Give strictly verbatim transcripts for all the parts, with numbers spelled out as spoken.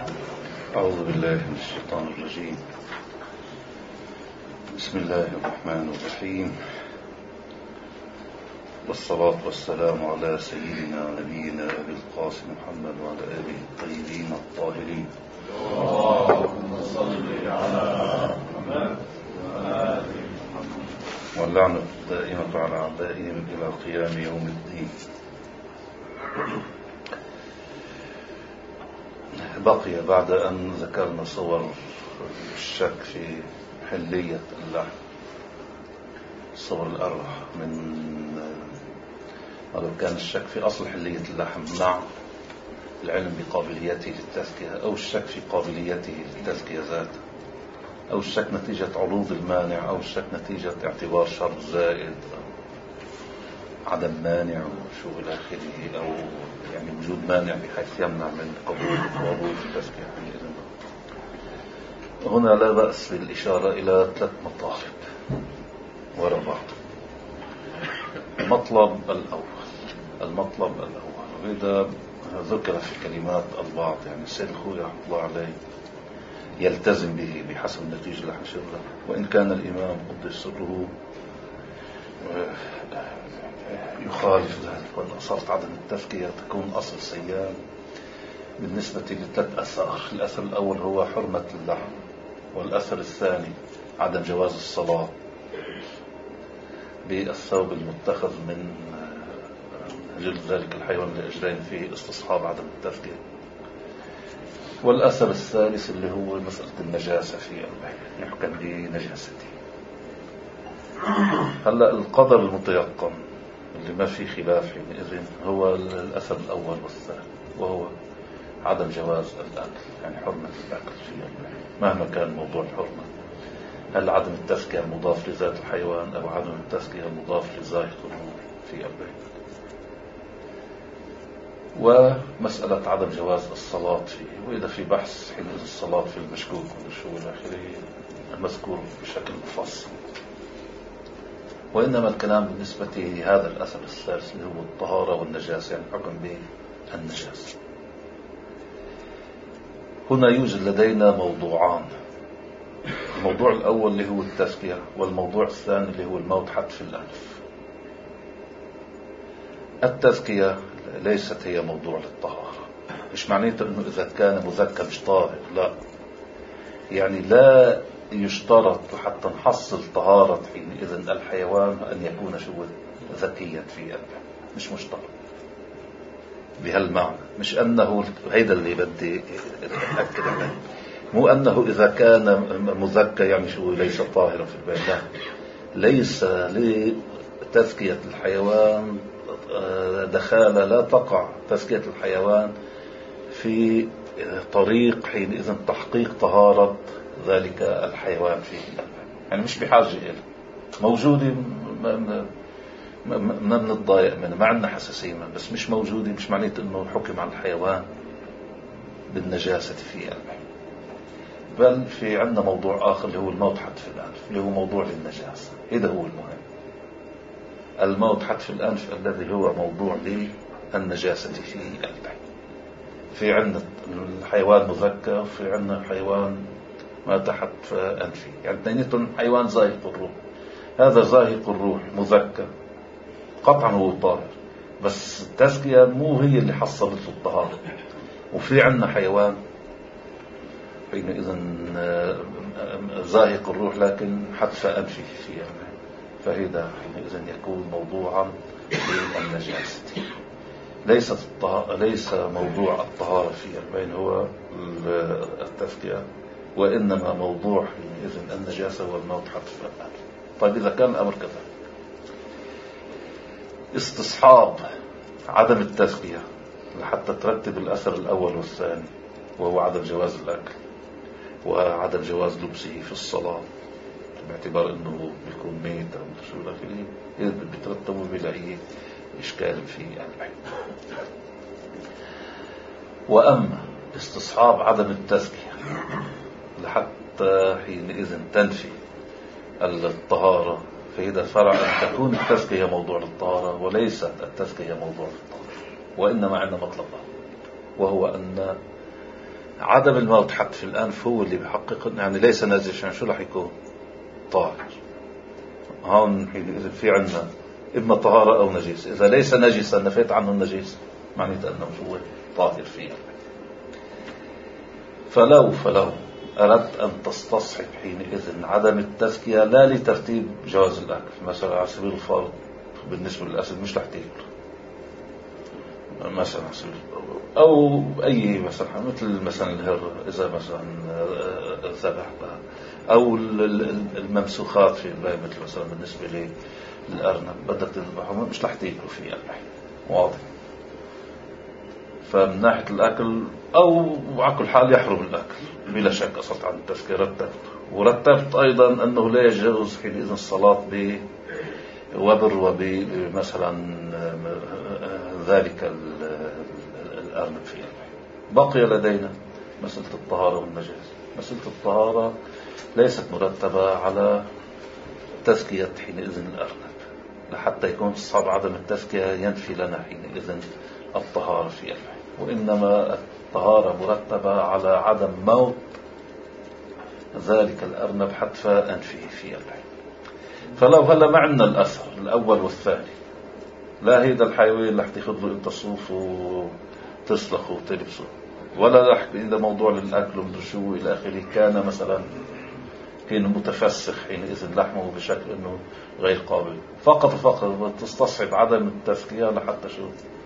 أعوذ بالله من الشيطان الرجيم. بسم الله الرحمن الرحيم، والصلاة والسلام على سيدنا ونبينا أبي القاسم محمد وعلى آله الطيبين الطاهرين. اللهم صل على محمد وآل محمد واللعنة الدائمة على أعدائهم إلى قيام يوم الدين. بقي بعد أن ذكرنا صور الشك في حلية اللحم، صور الأربع، من هذا كان الشك في أصل حلية اللحم مع العلم بقابليته للتزكية، أو الشك في قابليته للتزكية ذاته، أو الشك نتيجة عروض المانع، أو الشك نتيجة اعتبار شر زائد، عدم مانع وشو إلى آخره، أو يعني وجود مانع بحيث يمنع من قبول وعروض التزكية. هنا لا بأس بالإشارة إلى ثلاث مطالب وراء بعض. المطلب الأول المطلب الأول وإذا ذكر في كلمات البعض، يعني السيد الخوي رحمه الله عليه يلتزم به بحسب النتيجة اللي حنشرها، وإن كان الإمام قدس سره يخالف ذلك، وأن أصالة عدم التزكية تكون أصل سيان بالنسبة لثلاث أثار. الأثر الأول هو حرمة اللحم، والأثر الثاني عدم جواز الصلاة بالثوب المتخذ من جلد ذلك الحيوان لأجلين فيه استصحاب عدم التزكية، والأثر الثالث اللي هو مسألة النجاسة في البيع، يحكم بنجاسته. هلأ القدر المتيقن اللي ما في خلاف حينئذ هو الأثر الأول والثاني، وهو عدم جواز الأكل، يعني حرمة الأكل في البيع مهما كان موضوع الحرمة. هل عدم التزكية مضاف لذات الحيوان، أو عدم التزكية مضاف لذائق الروح في البيع. ومسألة عدم جواز الصلاة فيه، وإذا في بحث حينئذ الصلاة في المشكوك والشو إلى آخره المذكور بشكل مفصل. وإنما الكلام بالنسبة لهذا الأثر الثالث اللي هو الطهارة والنجاسة، يعني حكم بالنجاسة. هنا يوجد لدينا موضوعان، الموضوع الأول اللي هو التزكية، والموضوع الثاني اللي هو الموت حتف الأنف. التزكية ليست هي موضوع للطهارة، مش معنيته أنه إذا كان مذكى مش طاهر، لا، يعني لا يشترط حتى نحصل طهارة حينئذ الحيوان أن يكون شو ذكيا في قلبه، مش مشترط بهالمعنى. مش أنه هيدا اللي بدي أتأكد عليه، مو أنه إذا كان مذكى يعني شو ليس طاهرا في البيت، لا، ليس لتزكية الحيوان دخالة، لا تقع تزكية الحيوان في طريق حينئذ تحقيق طهارة ذلك الحيوان فيه، يعني مش بحاجة إليه، موجودة ما بنتضايق منه، ما عندنا حساسية منه، بس مش موجودة مش معنيت أنه حكم على الحيوان بالنجاسة في قلبه. بل في عندنا موضوع آخر اللي هو الموت حتف الأنف، اللي هو موضوع للنجاسة. هذا هو المهم، الموت حتف الأنف الذي هو موضوع للنجاسة في قلبه. في عندنا الحيوان مذكى، وفي عندنا حيوان ما تحت أنفي، يعني اثنيناتهم حيوان زاهق الروح. هذا زاهق الروح مذكى قطعا هو طاهر، بس التزكية مو هي اللي حصلت له الطهارة. وفي عندنا حيوان حينئذ زاهق الروح لكن حتف أنفي في قلبه، فهذا حينئذ يكون موضوعا للنجاسة. ليست الطه... ليس موضوع الطهارة في البين هو التزكية، وإنما موضوع حينئذ النجاسة والموت حتف الأنف. طيب إذا كان الأمر كذا، استصحاب عدم التزكية لحتى ترتب الأثر الأول والثاني، وهو عدم جواز الأكل وعدم جواز لبسه في الصلاة، باعتبار أنه بيكون ميت أو شو الآخرين، إذا بترتبوا بلا أي إشكال في العين. وأما استصحاب عدم التزكية لحتى حينئذ تنفي الطهارة، فإذا فرع أن تكون التزكية موضوع للطهارة وليست التزكية موضوع للطهارة، وإنما عندنا مطلب، وهو أن عدم الموت حتى في الأنف هو اللي بيحقق، يعني ليس نجسا، شو رح يكون؟ طاهر. هون إذا في عندنا إما طهارة أو نجيس. إذا ليس نجسا نفيت عنه النجيس، معناته أنه هو طاهر فيه. فلو فلو أردت أن تستصحب حينئذ عدم التزكية لا لترتيب جواز الأكل، مثلا على سبيل الفرض بالنسبة للأسد مش رح تاكل مثلا، أو أي مثلا مثل مثلا الهر إذا مثلا ذبحتها، أو الممسوخات في الباقي مثل مثلا بالنسبة للأرنب بدك تذبحه مش رح تاكلوا فيه اللحم، واضح. فمن ناحية الأكل أو على كل حال يحرم الأكل بلا شك. أصلت عن التذكير رتبت ورتبت أيضا أنه لا يجوز حينئذ الصلاة بوبر وبمثلا ذلك الأرنب فيه. بقي لدينا مسألة الطهارة والنجاسة. مسألة الطهارة ليست مرتبة على تزكية حينئذ الأرنب، لحتى يكون صعب عدم التزكية ينفي لنا حينئذ الطهارة في اللحم، وإنما الطهارة مرتبة على عدم موت ذلك الأرنب حتف أنفه في اللحم. فلو هلا ما عندنا الأثر الأول والثاني، لا هيدا الحيوان اللي تاخذ له انت الصوف وتسلخه وتلبسه، ولا رح إذا موضوع للأكل ومدرشوه إلى آخره كان مثلا كان متفسخ حينئذ لحمه بشكل أنه غير قابل، فقط فقط تستصعب عدم التزكية لحتى شو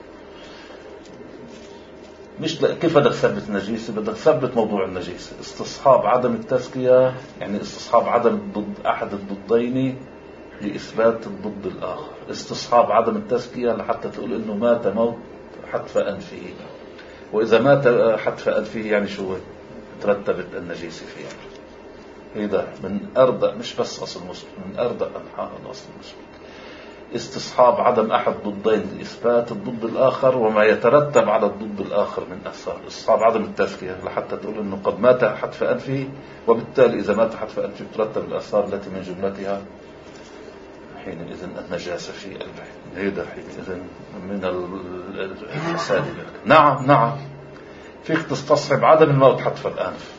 مش كيف بدك تثبت النجيسة؟ بدك تثبت موضوع النجيسة. استصحاب عدم التزكية يعني استصحاب عدم ضد أحد الضدين لإثبات الضد الآخر. استصحاب عدم التزكية لحتى تقول إنه مات موت حتف أنفه، وإذا مات حتف أنفه يعني شو ترتبت النجيسة فيه. هذا من أردأ مش بس أصل مسلم، من أردأ أنحاء الأصل المسلم. استصحاب عدم أحد ضدين لإثبات الضد الآخر وما يترتب على الضد الآخر من أثار. استصحاب عدم التزكية لحتى تقول إنه قد مات حتف أنفه، وبالتالي إذا مات حتف أنفه ترتب الآثار التي من جملتها حينئذ النجاسة في اللحم. هذا حينئذ من الفساد. نعم نعم فيك تستصحب عدم الموت حتف الأنف،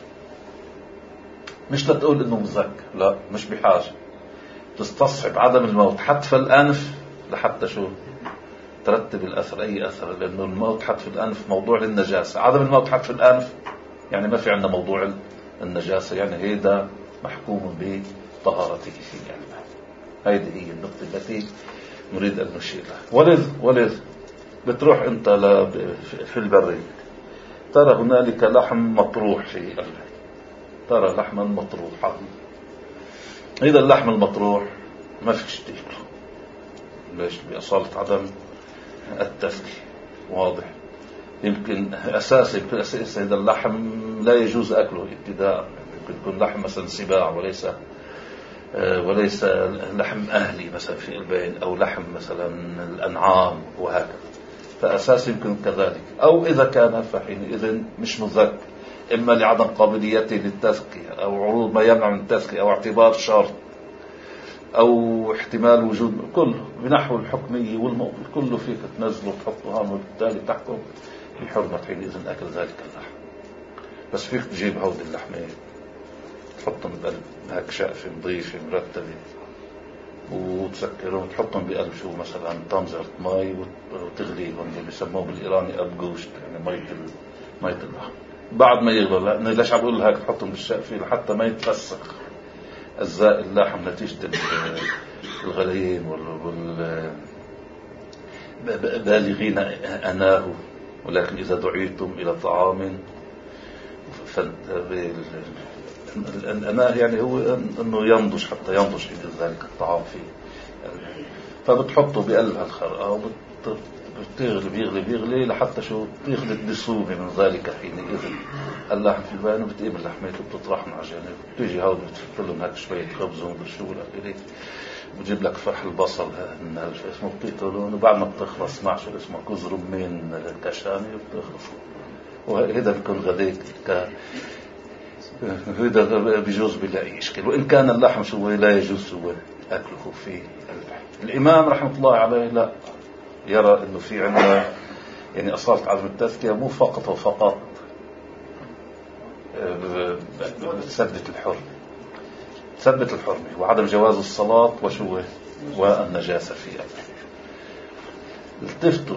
مش لتقول إنه مزك، لا مش بحاجة. تستصحب عدم الموت حتف الأنف لحتى شو ترتب الأثر، أي أثر، لأنه الموت حتف الأنف موضوع للنجاسة. عدم الموت حتف الأنف يعني ما في عندنا موضوع النجاسة، يعني هذا محكوم بطهارته في يعني. هذه هي النقطة التي نريد أن نشير لها. ولذ ولذ بتروح أنت في البرية ترى هنالك لحم مطروح في اللحم، ترى لحما مطروحا. إذا اللحم المطروح ما فيش تاكله، ليش؟ بأصالة عدم التزكية، واضح. يمكن أساس يمكن أساس هذا اللحم لا يجوز أكله ابتداء، يمكن يكون لحم مثلا سباع وليس وليس لحم أهلي مثلا في البين، أو لحم مثلا الأنعام وهكذا، فأساس يمكن كذلك. أو إذا كان فحينئذ مش مذك، إما لعدم قابليته للتزكية أو عروض ما يمنع من التزكية أو اعتبار شرط أو احتمال وجود، كله بنحو الحكمية والموضوع كله فيك تنزله وتحطه هون، وبالتالي تحكم بحرمة حينئذ أكل ذلك اللحم. بس فيك تجيب هود اللحمة تحطهم بقلب هيك شقفة نظيفة مرتبة وتسكرهم وتحطهم بقلب شو مثلا طنجرة مي وتغليهم، اللي بيسموه بالإيراني أبجوشت، يعني مية مية اللحم. بعد ما يغلوا، لأن ليش عم بقول هيك تحطهم بالشقفة لحتى ما يتفسخ أجزاء اللحم نتيجة الغليين وال بالغين أناه. ولكن إذا دعيتم إلى طعام الأناه يعني هو أنه ينضج، حتى ينضج في ذلك الطعام فيه، فبتحطه بقلب هالخرقة وبتغلي بيغلي بيغلي لحتى شو تاخذ الدسومة من ذلك حينئذ اللحم في البان، وبتقيم اللحمات وبتطرحهم على جانب. بتيجي هون بتحط لهم هيك شوية خبز ومدري شو والآخر، بتجيب لك فرح البصل من اسمه بتقتلون، وبعد ما بتخلص مع شو اسمه كوز رمان كشامي وبتخلص. وهذا بيكون غداك ك هذا بيجوز بلا أي إشكال، وإن كان اللحم شو لا يجوز هو أكله في اللحم. الإمام رحمة الله عليه لا يرى إنه في عندنا يعني أصالة عدم التزكية مو فقط وفقط بتثبت الحرمة، تثبت الحرمة وعدم جواز الصلاة وشو والنجاسة فيها. التفتوا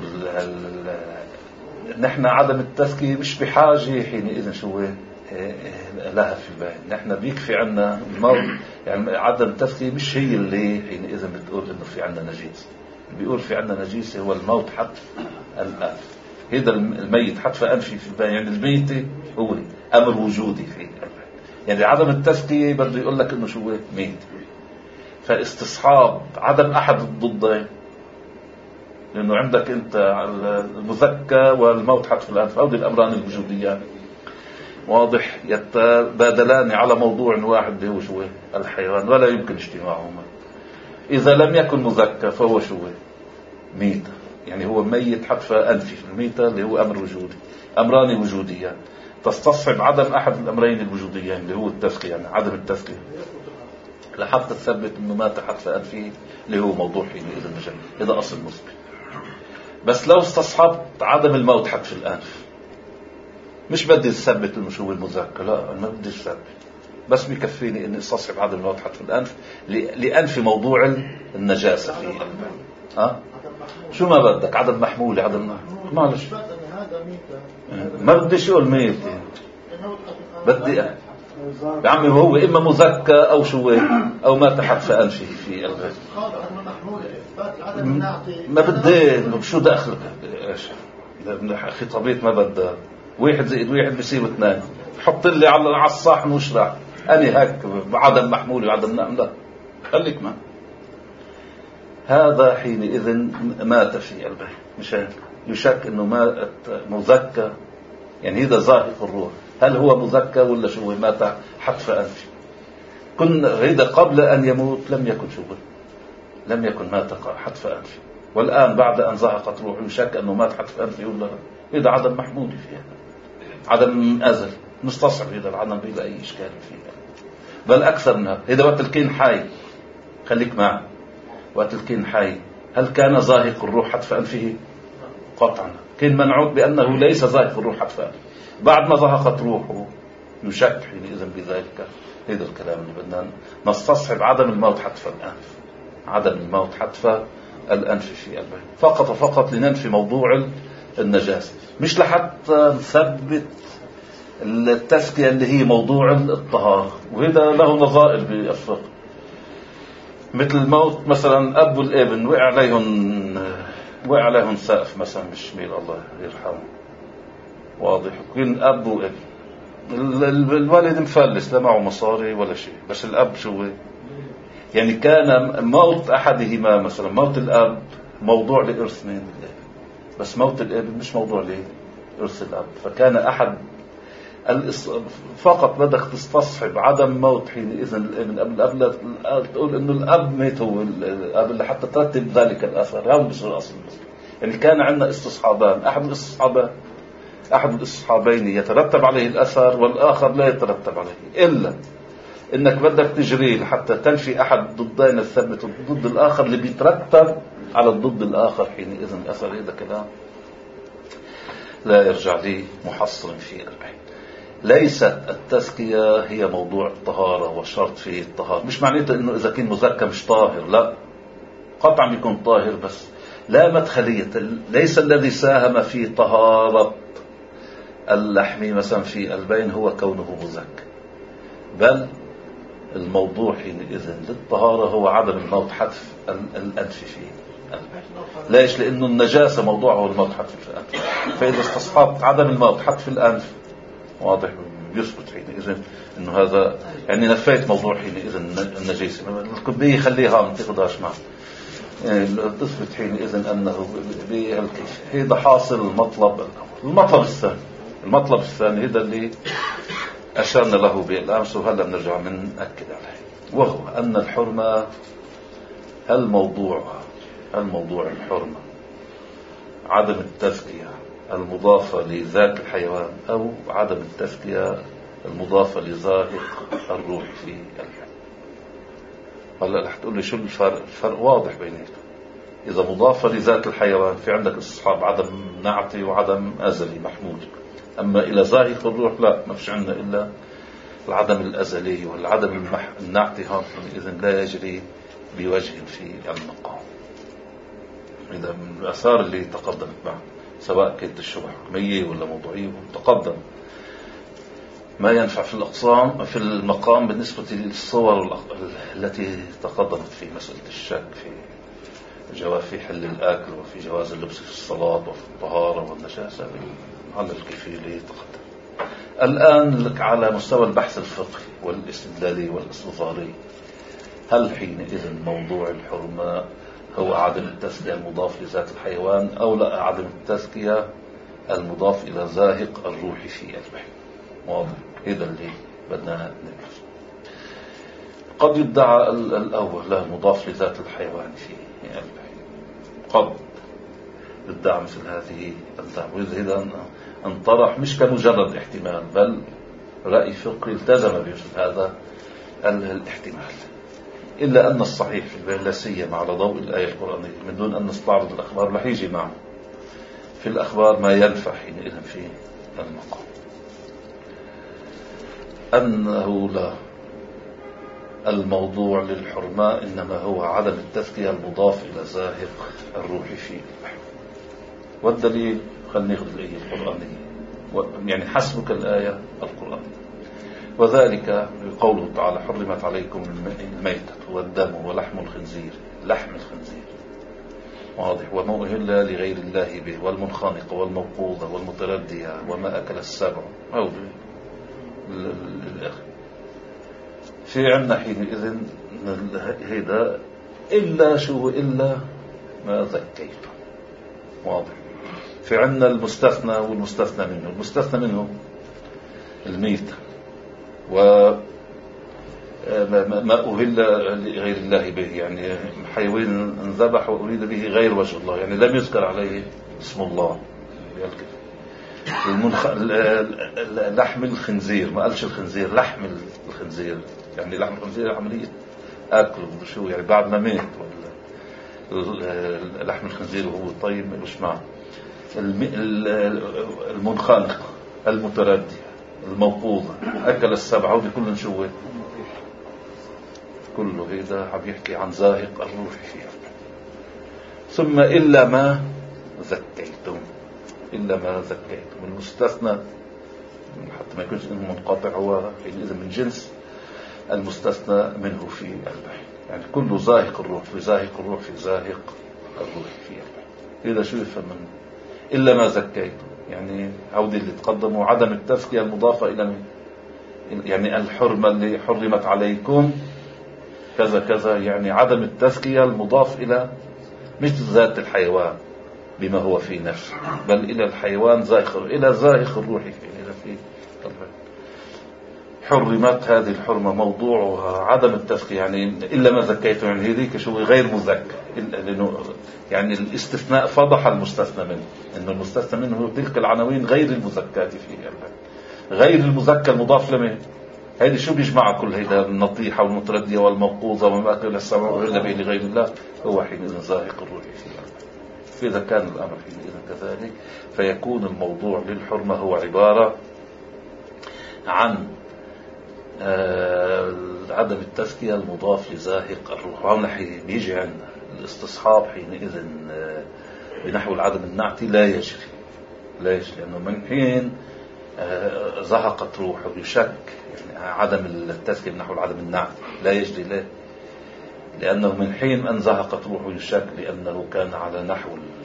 نحن عدم التزكية مش بحاجة حينئذ شو لها في الباين. نحن بيكفي عنا الموت، يعني عدم التزكية مش هي اللي حينئذ بتقول انه في عنا نجيس. بيقول في عنا نجيس هو الموت حتف الأنف. هذا الميت حتف أنفي في الباين، يعني الميت هو أمر وجودي في الباين. يعني عدم التزكية بده يقول لك انه شو ميت. فاستصحاب عدم أحد الضدين، لأنه عندك أنت المزكى والموت حتف الأنف، أو دي الأمران الوجوديان واضح يتبادلان على موضوع واحد اللي هو شو الحيوان، ولا يمكن اجتماعهما. إذا لم يكن مزكى فهو شو ميت، يعني هو ميت حتف أنفي. الميتة اللي هو أمر وجودي، أمران وجوديان تستصحب عدم أحد الأمرين الوجوديين اللي هو التزكية، يعني عدم التزكية لحتى تثبت انه مات حتف أنفه اللي هو موضوع حينئذ النجاة. هذا أصل مسبق. بس لو استصحبت عدم الموت حتف الأنف، مش بدي تثبت انه شو المزكى، لا ما بدي تثبت، بس بيكفيني اني استصحب عدم الموت حتف الأنف لأنف موضوع النجاسة فيه. ها شو ما بدك، عدم محمولة، عدم معلش ما بديش اقول ميت، بدي يا عمي هو إما مزكى أو شو أو مات حتف أنفه في البيت. ما بدي شو داخلك ايش خطابية، ما بدي واحد زائد واحد بيصير اثنين، حط لي على الصحن واشرح أنا هيك بعدم محمول وعدم نعم. لا خليك ما هذا حينئذ مات في البيت. مشان يشك انه مات مزكى، يعني هذا زاهق الروح. هل هو مزكى ولا شو مات حتف أنفي؟ كن هذا قبل أن يموت لم يكن شو لم يكن مات حتف أنفي، والآن بعد أن زهقت روحه يشك أنه مات حتف أنفي ولا هذا عدم محمول فيها، عدم أزل مستصعب. هذا العدم بلا أي إشكال فيها، بل أكثر من هذا. هذا وقت الكين حي، خليك معه، وقت الكين حي هل كان زاهق الروح حتف أنفه؟ قطعا كان منعوت بأنه ليس زاهق الروح حتف أنفه. بعد ما زهقت روحه نشك حينئذ بذلك. هذا الكلام اللي بدنا نستصحب عدم الموت حتف الأنف، عدم الموت حتف الأنف في البيت فقط وفقط لننفي موضوع النجاسة، مش لحتى نثبت التزكية اللي هي موضوع الطهارة. وهذا له نظائر بالفقه، مثل الموت مثلا أب والابن وقع عليهم وقع عليهم سقف مثلا بالشميل الله يرحمه، واضح، يكون أب وابن. الوالد مفلس لا معه مصاري ولا شيء، بس الأب شو يعني كان موت أحدهما مثلا موت الأب موضوع لإرث من الابن، بس موت الابن مش موضوع لإرث الأب. فكان أحد فقط بدك تستصحب عدم موت حينئذ الابن قبل الأب، لا تقول إنه الأب ميت هو الأب اللي حتى ترتب ذلك الأثر. هذا بصير أصل المسلم. يعني كان عندنا استصحابان، أحد الاستصحابان أحد الاستصحابين يترتب عليه الأثر والآخر لا يترتب عليه، إلا إنك بدك تجري حتى تنفي أحد ضدين الثبت ضد الآخر اللي بيترتب على الضد الآخر حينئذ الأثر. هذا كلام لا يرجع لي محصر في العين. ليست التزكية هي موضوع الطهارة والشرط فيه الطهارة، مش معناته إنه إذا كان مزكى مش طاهر، لا قطعا يكون طاهر، بس لا مدخلية. ليس الذي ساهم في طهارة اللحم مثلا في البين هو كونه مزكى، بل الموضوع حينئذ للطهارة هو عدم الموت حتف الأنف فيه. ليش؟ لأنه النجاسة موضوعه الموت حتف الأنف، فإذا استصحبت عدم الموت حتف الأنف واضح يثبت حينئذ إنه هذا يعني نفيت موضوع حينئذ النجاسة. الكبية خليها ما تقدرش معه، يعني تثبت حينئذ أنه بهالكيف. هذا حاصل المطلب. المطلب الثاني المطلب الثاني هذا اللي أشرنا له بالأمس وهلا بنرجع من أكد عليه، وهو أن الحرمة هل موضوع هل موضوع الحرمة عدم التزكية المضافة لذات الحيوان أو عدم التزكية المضافة لزاهق الروح في الحيوان. هلا رح تقول لي شو الفرق؟ الفرق واضح بينهم. إذا مضافة لذات الحيوان في عندك استصحاب عدم نعتي وعدم أزلي محمول، أما إلى زاهق الروح لا، ما فيش عندنا إلا العدم الأزلي والعدم النعتي، إذن لا يجري بوجه في المقام. إذا من الآثار اللي تقدمت معه سواء كانت الشبه حكمية ولا موضوعية تقدم ما ينفع في الأقسام في المقام بالنسبة للصور التي تقدمت في مسألة الشك في جواز في حل الآكل وفي جواز اللبس في الصلاة وفي الطهارة والنجاسة على الكيفية اللي تقدم. الآن لك على مستوى البحث الفقهي والاستدلالي والاستظهاري، هل حينئذ موضوع الحرمة هو عدم التزكية المضاف لذات الحيوان أو لا عدم التزكية المضاف إلى زاهق الروح في البحر؟ واضح، هذا اللي بدنا نبحث. قد يدعى الأول لا مضاف لذات الحيوان في البحر، قد يدعى مثل هذه الدعوة، وإذا انطرح مش كمجرد احتمال بل رأي فقهي التزم بمثل هذا الاحتمال، إلا أن الصحيح لا سيما على ضوء الآية القرآنية من دون أن نستعرض الأخبار رح يجي معه في الأخبار ما ينفع حينئذ في المقام أنه لا الموضوع للحرمة إنما هو عدم التزكية المضاف إلى زاهق الروح في البحر. والدليل خلينا ناخذ الآية القرآنية يعني حسبك الآية القرآنية، وذلك قوله تعالى حرمت عليكم الميتة والدم ولحم الخنزير، لحم الخنزير واضح، وما أهل لغير الله به والمنخنقة والموقوذة والمتردية وما أكل السبع أو الآخر. في عنا حينئذ هذا إلا شو إلا ما ذكيت واضح. في عنا المستثنى والمستثنى منه، المستثنى منه الميتة وما أهل لغير الله به، يعني حيوان انذبح وأريد به غير وجه الله، يعني لم يذكر عليه اسم الله. المنخ... لحم الخنزير ما قالش الخنزير، لحم الخنزير يعني لحم الخنزير عملية أكل شو يعني بعد ما مات، ولا لحم الخنزير وهو طيب مش معه. المنخنقة المتردية الموقوذة أكل السبعة ودي كلهم شوه كله هذا عم يحكي عن زاهق الروح فيها. ثم إلا ما ذكيتم، إلا ما ذكيتم المستثنى حتى ما يكونش إنه منقطع هو حينئذ من جنس المستثنى منه في البحر، يعني كله زاهق الروح في زاهق الروح في زاهق الروح في البحر. إذا شو يفهم منه إلا ما ذكيتم يعني عودي اللي تقدموا عدم التزكية المضافة إلى يعني الحرمة اللي حرمت عليكم كذا كذا، يعني عدم التزكية المضاف إلى مش ذات الحيوان بما هو في نفسه بل إلى الحيوان زاهق إلى زاهق الروح إلى في حرمت هذه الحرمة موضوعها عدم التزكية، يعني إلا ما ذكيتم يعني هذيك شو غير مذكر، لأنه يعني الاستثناء فضح المستثنى منه، إنه المستثنى منه تلك العناوين غير المذكاة فيه، غير المذكر المضاف لمن هذه شو بيجمع كل هذا النطيحة والمتردية والموقوذة وما أكل السمع إلا به لغير الله، هو حينئذ زاهق الروح فيه. فإذا كان الأمر حينئذ كذلك فيكون الموضوع للحرمة هو عبارة عن آه عدم التزكية المضاف لزاهق الروح. وهنا بيجي عندنا الاستصحاب حينئذ آه بنحو العدم النعتي لا يجري لا يجري لأنه من حين آه زهقت روحه بشك يعني عدم التزكية بنحو العدم النعتي لا يجري ليه؟ لأنه من حين أن زهقت روحه يشك لأنه كان على نحو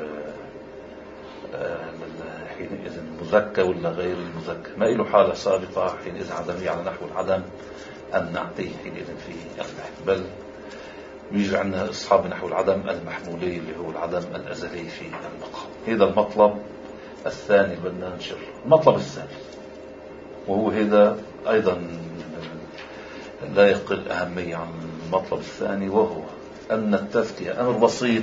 حينئذ المزكى ولا غير المزكى، ما له حالة سابقة حينئذ عدمية على نحو العدم النعتي حينئذ في البحث، بل يجي عندنا أصحاب نحو العدم المحمولي اللي هو العدم الأزلي في المقام. هذا المطلب الثاني اللي بدنا ننشره. المطلب الثالث وهو هذا أيضا لا يقل أهمية عن المطلب الثاني، وهو أن التزكية أمر بسيط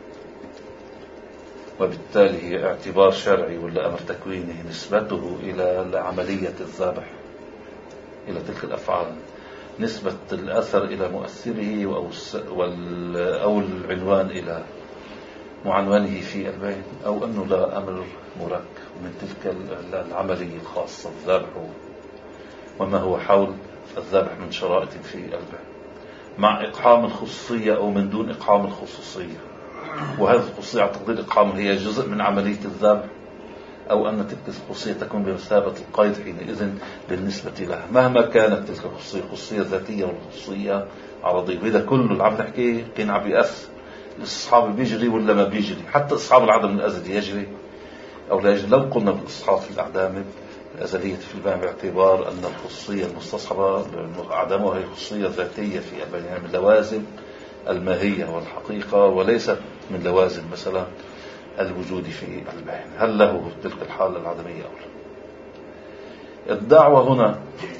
وبالتالي هي اعتبار شرعي ولا أمر تكويني نسبته إلى عملية الذبح إلى تلك الأفعال، نسبة الأثر إلى مؤثره أو العنوان إلى معنونه في البين، أو أنه لا أمر مركب من تلك العملية الخاصة الذبح وما هو حول الذبح من شرائط في البين، مع إقحام الخصوصية أو من دون إقحام الخصوصية. وهذه الخصوصية على تقدير إقحام هي جزء من عملية الذبح، أو أن تلك الخصوصية تكون بمثابة القيد حينئذ بالنسبة لها، مهما كانت تلك الخصوصية خصوصية ذاتية والخصوصية عرضية. وإذا كل اللي عم نحكي كان عم بيأثر الإصحاب بيجري ولا ما بيجري، حتى إصحاب العدم الأزلي يجري أو لا يجري. لو قلنا بالإصحاب في الأعدام الأزلية في الباب باعتبار أن الخصوصية المستصحبة أعدامها هي خصوصية ذاتية في الباب، يعني من لوازم الماهية والحقيقة وليست من لوازم مثلا الوجود في البين. هل له تلك الحالة العدمية أو لا؟ الدعوة هنا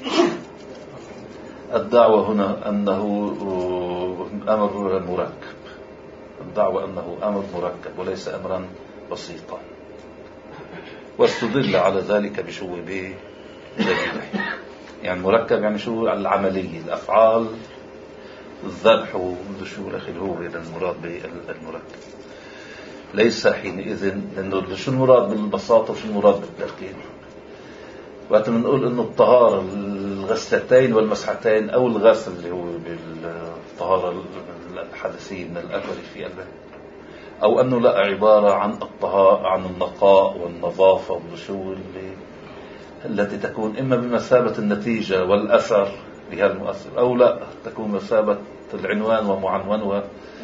الدعوة هنا أنه أمر مركب، الدعوة أنه أمر مركب وليس أمرا بسيطا، واستدل على ذلك بشو بدليله. يعني مركب يعني شو العملية الأفعال الذبح وشو الأخير هو إذا المراد بالمركب، ليس حينئذ لأنه شو المراد بالبساطة وشو المراد بالتركيب. وقت بنقول إنه الطهارة الغسلتين والمسحتين أو الغسل اللي هو بالطهارة الحدثية من الأكل في البين، أو أنه لا عبارة عن الطهارة عن النقاء والنظافة والشو اللي التي تكون إما بمثابة النتيجة والأثر بهذا المؤثر، أو لا تكون مثابة العنوان ومعنون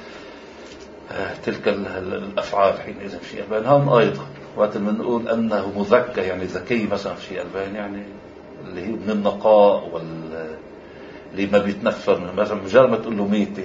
تلك الأفعال حينئذ في البين. هم أيضا وقت بنقول أنه مذكى يعني ذكي مثلا في البين، يعني اللي هي من النقاء واللي ما بيتنفر مثلا مجرد ما تقول له ميتة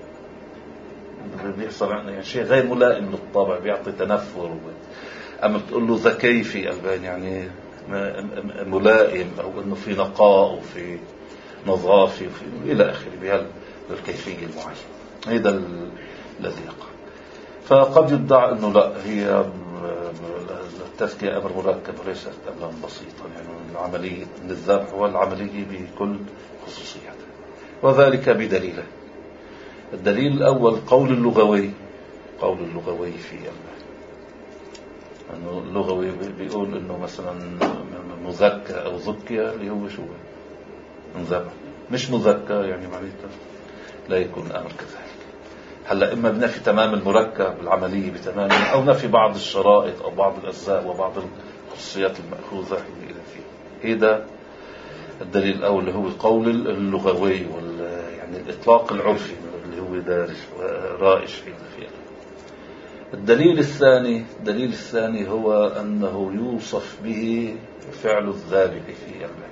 بيحصل يعني شيء غير ملائم للطبع بيعطي تنفر. أما بتقول له ذكي في البين يعني ملائم، أو أنه في نقاء وفي نظافة وفي إلى آخره بهذه الكيفية المعينة. هذا الذي يقع. فقد يدعى أنه لا، هي التزكية أمر مركب وليست أمرا بسيطا، يعني العملية من الذبح والعملية بكل خصوصياتها، وذلك بدليله. الدليل الأول قول اللغوي، قول اللغوي في البين أنه اللغوي بيقول أنه مثلا مذكى أو ذكي اللي هو شو انذبح، مش مذكى يعني معناته لا يكون الأمر كذلك. هلا إما بنفي تمام المركب العملية بتمامه، أو نفي بعض الشرائط أو بعض الأجزاء وبعض الخصوصيات المأخوذة فيه. هذا الدليل الأول اللي هو القول اللغوي وال يعني الإطلاق العرفي اللي هو دارج ورائج فيه. الدليل الثاني الدليل الثاني هو أنه يوصف به فعل الذابح في البين.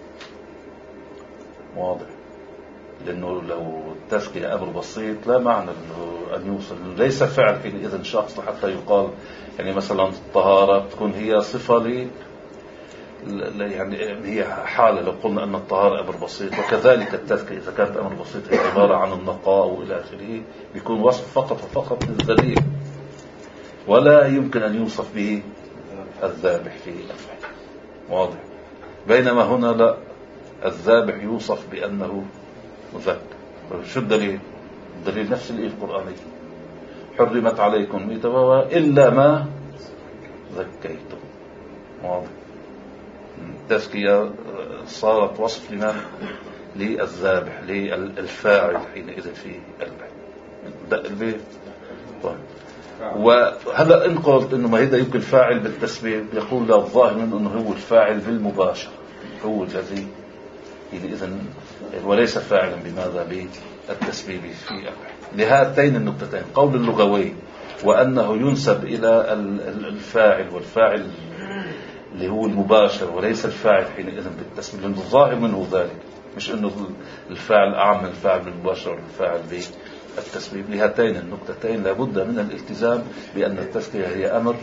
واضح؟ لأنه لو التزكية أمر بسيط لا معنى أنه أن يوصل ليس فعل حينئذ شخص حتى يقال يعني مثلا الطهارة تكون هي صفة لي يعني هي حالة. لو قلنا أن الطهارة أمر بسيط، وكذلك التزكية إذا كانت أمر بسيط هي عبارة عن النقاء وإلى آخره، بيكون وصف فقط وفقط للذبيح، ولا يمكن أن يوصف به الذابح في الفعل. واضح؟ بينما هنا لا، الذابح يوصف بأنه مذكى. شو الدليل؟ الدليل نفس الآية القرآنية: حرمت عليكم ميتة إلا ما ذكيتم. واضح؟ التزكية صارت وصف لمن؟ للذابح، للفاعل حينئذ في البيت. طيب، وهلا إن قلت إنه ما هذا يمكن فاعل بالتسبيب، يقول له الظاهر منه إنه هو الفاعل بالمباشرة، هو الذي إذن وليس فاعلا بماذا بالتسبيب في البيت. لهاتين النقطتين قول اللغوي وأنه ينسب إلى الفاعل، والفاعل اللي هو المباشر وليس الفاعل حينئذ بالتسبيب، لأن الظاهر منه ذلك، مش إنه الفاعل أعم من الفاعل بالمباشر والفاعل بالتسبيب. لهاتين النقطتين لابد من الالتزام بأن التزكية هي أمر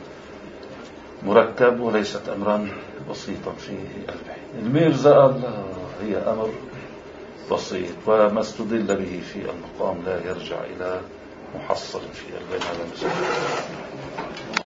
مركب وليست أمرا بسيطا في البيت. الميرزا قال هي أمر بسيط، وما استدل به في المقام لا يرجع إلى محصل في البيت على مسألة.